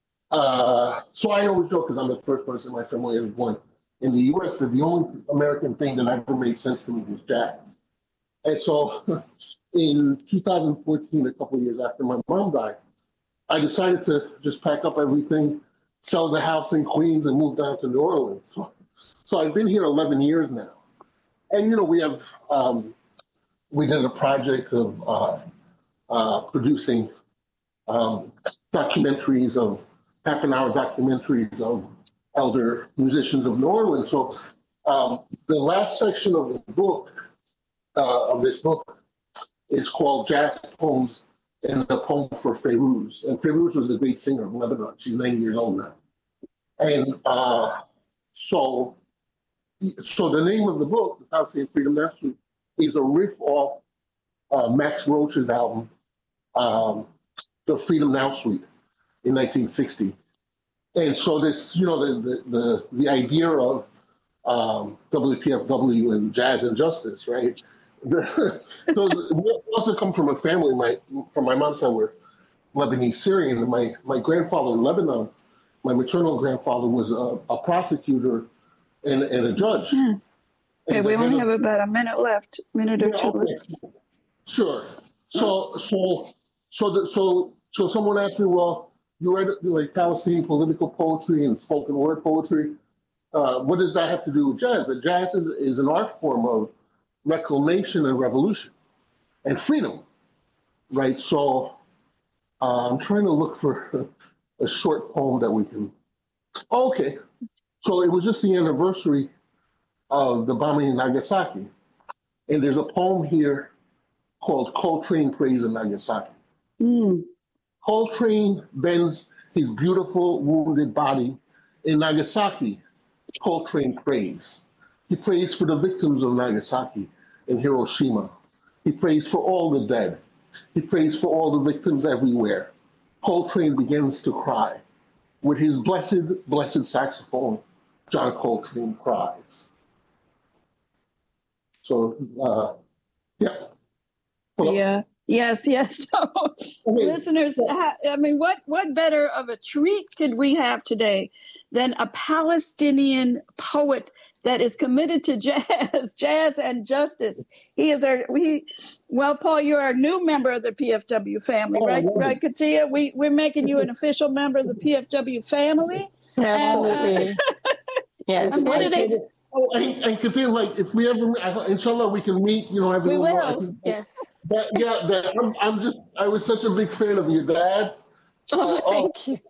[SPEAKER 8] so I always joke, because I'm the first person in my family ever born in the U.S., that the only American thing that ever made sense to me was jazz. And so in 2014, a couple of years after my mom died, I decided to just pack up everything, sell the house in Queens, and move down to New Orleans. So I've been here 11 years now. And, we have, we did a project of producing documentaries half-an-hour documentaries of elder musicians of New Orleans. So the last section of the book, of this book, is called Jazz Poems and a Poem for Fayrouz. And Fayrouz was a great singer of Lebanon. She's 90 years old now. And so the name of the book, The Palestinian Freedom Now Suite, is a riff off Max Roach's album, The Freedom Now Suite, in 1960. And so this, the idea of WPFW and Jazz and Justice, right? Those, we also come from a family, from my mom's side, we're Lebanese Syrian. My grandfather in Lebanon, my maternal grandfather was a prosecutor and a judge.
[SPEAKER 4] Hmm. Okay, we only have about a minute left, minute or two left.
[SPEAKER 8] Sure. So someone asked me, well, you read like Palestinian political poetry and spoken word poetry. What does that have to do with jazz? But jazz is an art form of reclamation and revolution and freedom, right? So I'm trying to look for a short poem that we can. Okay. So it was just the anniversary of the bombing in Nagasaki. And there's a poem here called Coltrane Prays in Nagasaki.
[SPEAKER 4] Mm.
[SPEAKER 8] Coltrane bends his beautiful wounded body in Nagasaki. Coltrane prays. He prays for the victims of Nagasaki and Hiroshima. He prays for all the dead. He prays for all the victims everywhere. Coltrane begins to cry. With his blessed saxophone, John Coltrane cries. So, yeah.
[SPEAKER 4] Yeah. Yes. So, listeners, I mean, what better of a treat could we have today than a Palestinian poet that is committed to jazz and justice? Well, Paul, you're a new member of the PFW family, right? Right, Katia? We're making you an official member of the PFW family.
[SPEAKER 6] Absolutely.
[SPEAKER 4] And,
[SPEAKER 6] yes. What do they?
[SPEAKER 8] Oh, and Katia, like, if we ever, inshallah, we can meet, everyone.
[SPEAKER 6] We will, yes.
[SPEAKER 8] I was such a big fan of your dad.
[SPEAKER 6] Oh, thank you.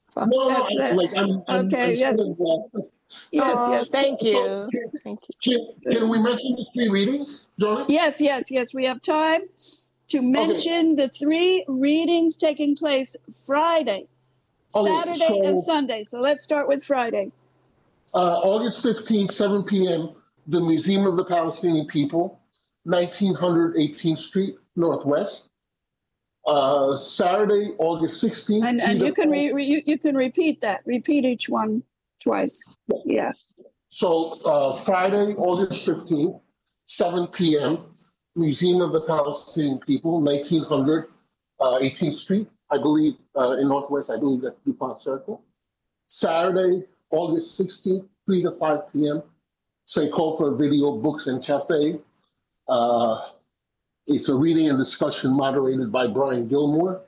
[SPEAKER 4] Yes.
[SPEAKER 6] Thank you.
[SPEAKER 8] Can we mention the 3 readings, Johnny?
[SPEAKER 4] Yes. We have time to mention the 3 readings taking place Friday, Saturday, and Sunday. So let's start with Friday.
[SPEAKER 8] August 15th, 7 p.m., the Museum of the Palestinian People, 1900 18th Street, Northwest. Saturday, August 16th.
[SPEAKER 4] And you can repeat that. Repeat each one twice. Yeah.
[SPEAKER 8] So Friday, August 15th, 7 p.m., Museum of the Palestinian People, 1900 18th Street, I believe, in Northwest. I believe that's DuPont Circle. Saturday, August 16th, 3 to 5 p.m., Sankofa Video Books and Cafe. It's a reading and discussion moderated by Brian Gilmore,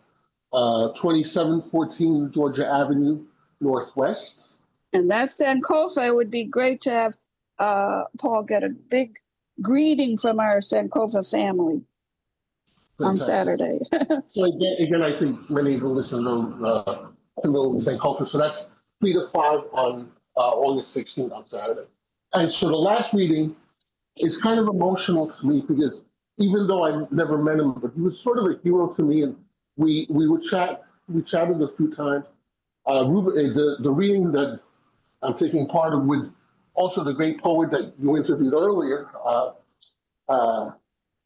[SPEAKER 8] 2714 Georgia Avenue, Northwest.
[SPEAKER 4] And that's Sankofa. It would be great to have Paul get a big greeting from our Sankofa family on Saturday.
[SPEAKER 8] So again, I think many of the listeners know Sankofa. So that's 3 to 5 on August 16th on Saturday. And so the last reading is kind of emotional to me because even though I never met him, but he was sort of a hero to me. And we would chat. We chatted a few times. The reading that I'm taking part of with also the great poet that you interviewed earlier,
[SPEAKER 4] Carl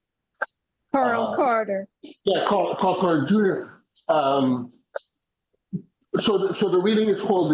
[SPEAKER 4] Carter.
[SPEAKER 8] Yeah, Carl Carter Jr. So the reading is called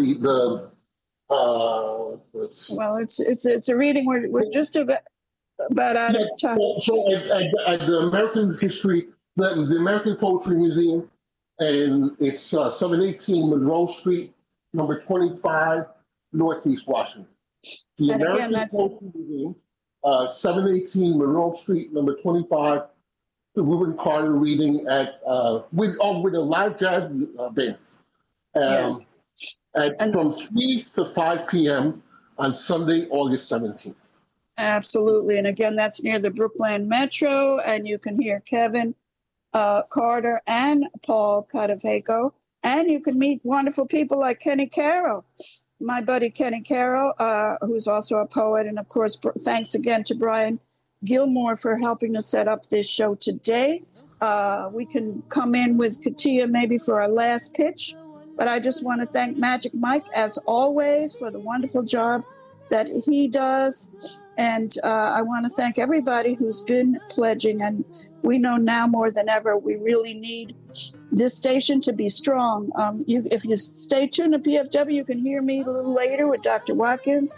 [SPEAKER 4] Well, it's a reading. We're just about out of time.
[SPEAKER 8] So at the American History, the American Poetry Museum, and it's 718 Monroe Street, number 25, Northeast Washington. The
[SPEAKER 4] And
[SPEAKER 8] American
[SPEAKER 4] again, that's
[SPEAKER 8] Poetry Museum, 718 Monroe Street, number 25. The Reuben Carter reading with a live jazz band.
[SPEAKER 4] yes.
[SPEAKER 8] From 3 to 5 p.m. on Sunday, August 17th.
[SPEAKER 4] Absolutely. And again, that's near the Brookland Metro. And you can hear Kevin Carter and Paul Cadavaco. And you can meet wonderful people like Kenny Carroll, my buddy Kenny Carroll, who's also a poet. And of course, thanks again to Brian Gilmore for helping us set up this show today. We can come in with Katia maybe for our last pitch. But I just want to thank Magic Mike, as always, for the wonderful job that he does. And I want to thank everybody who's been pledging. And we know now more than ever, we really need this station to be strong. If you stay tuned to PFW, you can hear me a little later with Dr. Watkins.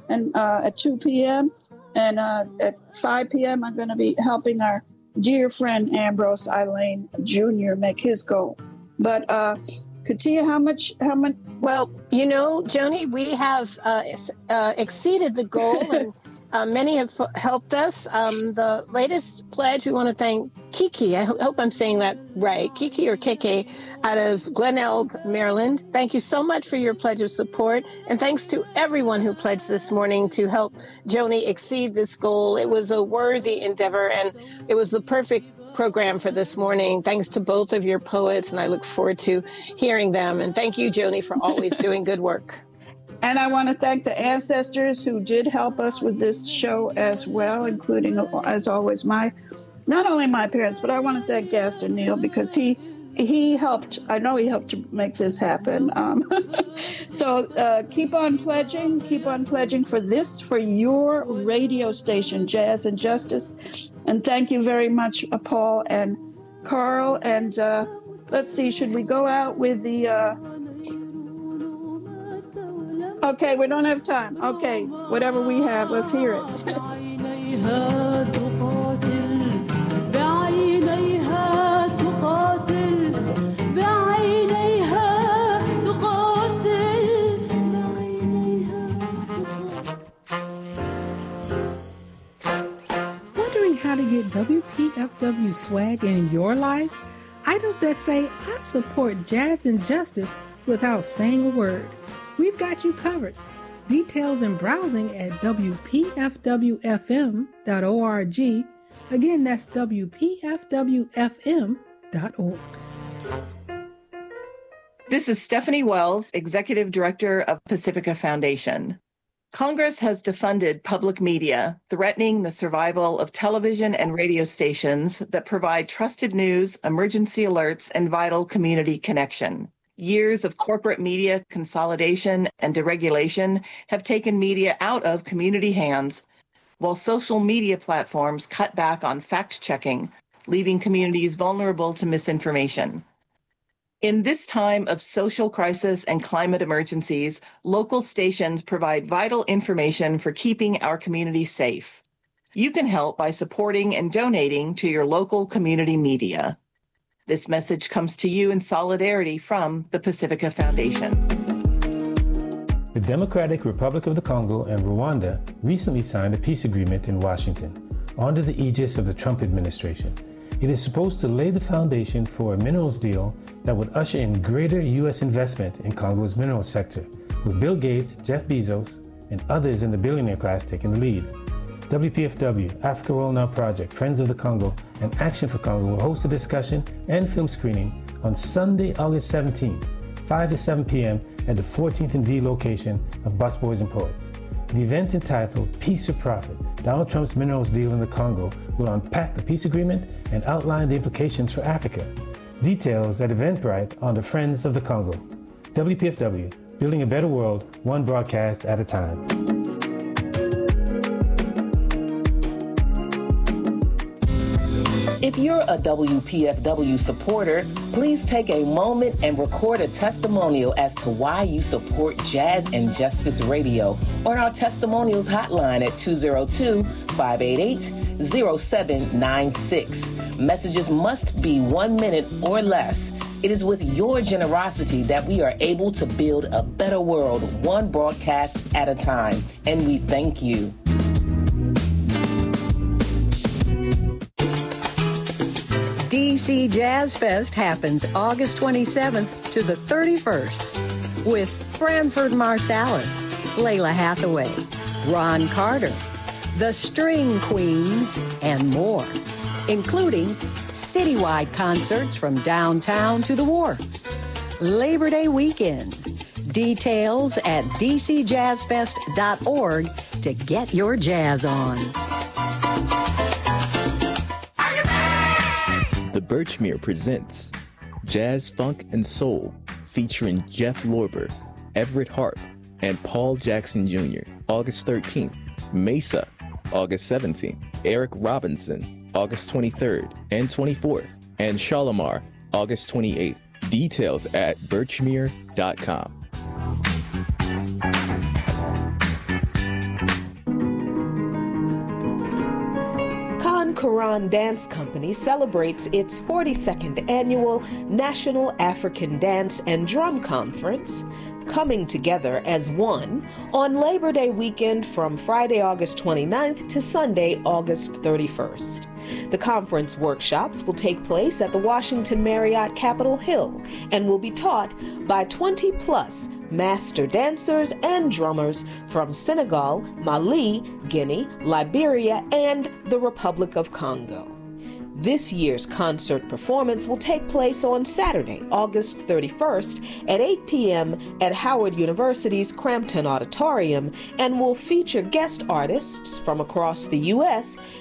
[SPEAKER 4] and at 2 p.m. And at 5 p.m., I'm going to be helping our dear friend Ambrose Elaine Jr. make his goal. But Katia, how much?
[SPEAKER 6] Well, Joni, we have exceeded the goal, and many have helped us. The latest pledge, we want to thank Kiki. I hope I'm saying that right. Kiki or Keke out of Glen Elg, Maryland. Thank you so much for your pledge of support. And thanks to everyone who pledged this morning to help Joni exceed this goal. It was a worthy endeavor, and it was the perfect program for this morning. Thanks to both of your poets, and I look forward to hearing them. And thank you, Joni, for always doing good work.
[SPEAKER 4] And I want to thank the ancestors who did help us with this show as well, including, as always, not only my parents, but I want to thank Gaston Neal because he helped. I know he helped to make this happen. So keep on pledging for your radio station, Jazz and Justice. And thank you very much, Paul and Carl. And let's see, should we go out with the... Okay, we don't have time. Okay, whatever we have, let's hear it.
[SPEAKER 2] Wondering how to get WPFW swag in your life? Items that say, I support Jazz and Justice without saying a word. We've got you covered. Details and browsing at WPFWFM.org. Again, that's WPFWFM.org.
[SPEAKER 10] This is Stephanie Wells, Executive Director of Pacifica Foundation. Congress has defunded public media, threatening the survival of television and radio stations that provide trusted news, emergency alerts, and vital community connection. Years of corporate media consolidation and deregulation have taken media out of community hands, while social media platforms cut back on fact-checking, leaving communities vulnerable to misinformation. In this time of social crisis and climate emergencies, local stations provide vital information for keeping our community safe. You can help by supporting and donating to your local community media. This message comes to you in solidarity from the Pacifica Foundation.
[SPEAKER 11] The Democratic Republic of the Congo and Rwanda recently signed a peace agreement in Washington under the aegis of the Trump administration. It is supposed to lay the foundation for a minerals deal that would usher in greater U.S. investment in Congo's mineral sector, with Bill Gates, Jeff Bezos, and others in the billionaire class taking the lead. WPFW, Africa World Now Project, Friends of the Congo, and Action for Congo will host a discussion and film screening on Sunday, August 17th, 5 to 7 p.m. at the 14th and V location of Busboys and Poets. The event entitled Peace or Profit, Donald Trump's minerals deal in the Congo, will unpack the peace agreement and outline the implications for Africa. Details at Eventbrite on the Friends of the Congo. WPFW, building a better world, one broadcast at a time.
[SPEAKER 12] If you're a WPFW supporter, please take a moment and record a testimonial as to why you support Jazz and Justice Radio on our testimonials hotline at 202-588-0796. Messages must be 1 minute or less. It is with your generosity that we are able to build a better world, one broadcast at a time. And we thank you.
[SPEAKER 1] DC Jazz Fest happens August 27th to the 31st with Branford Marsalis, Layla Hathaway, Ron Carter, the String Queens, and more, including citywide concerts from downtown to the wharf. Labor Day weekend. Details at dcjazzfest.org to get your jazz on.
[SPEAKER 13] The Birchmere presents Jazz, Funk, and Soul featuring Jeff Lorber, Everett Harp, and Paul Jackson Jr. August 13th. Mesa, August 17th. Eric Robinson, August 23rd and 24th. And Shalimar, August 28th. Details at birchmere.com.
[SPEAKER 14] Quran Dance Company celebrates its 42nd annual National African Dance and Drum Conference, coming together as one on Labor Day weekend from Friday, August 29th to Sunday, August 31st. The conference workshops will take place at the Washington Marriott Capitol Hill and will be taught by 20-plus master dancers and drummers from Senegal, Mali, Guinea, Liberia, and the Republic of Congo. This year's concert performance will take place on Saturday, August 31st at 8 p.m. at Howard University's Crampton Auditorium and will feature guest artists from across the U.S.